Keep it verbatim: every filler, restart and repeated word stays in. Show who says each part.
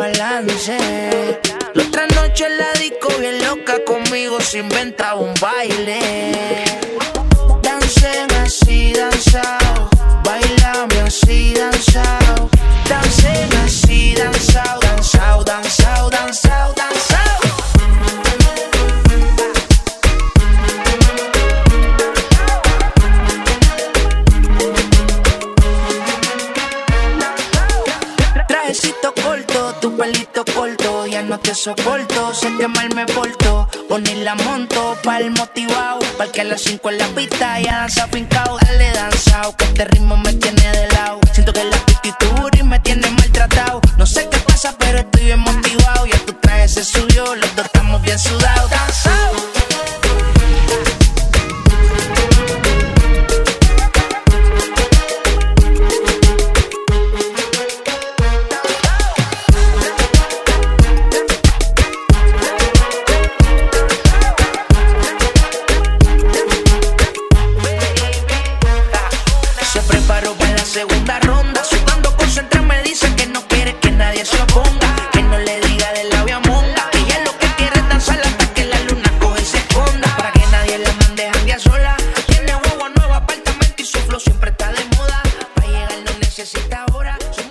Speaker 1: balance. La otra noche en la disco bien loca conmigo se inventaba un baile. Dancen así, danzao, bailame así, danzao. Dancen así, danzao, danzao, danzao, danzao, danzao. Trajecito corto, tu pelito corto, ya no te soporto, sé que mal me porto. Poner la monto pa'l motivao, pa'l que a las cinco en la pista ya danza fincao. Dale danzao, que este ritmo me tiene de lado. Siento que la actitud y me tiene maltratado. No sé qué pasa, pero estoy bien motivado. Ya tu traje se subió, los dos estamos bien sudados. Danzao. Segunda ronda, sudando concentrado, me dice que no quiere que nadie se oponga, que no le diga de labio a monga, que ella lo que quiere es danzar hasta que la luna coge y se esconda, para que nadie la mande janguear sola. Tiene huevo, nuevo apartamento y su flow siempre está de moda, para llegar no necesita hora.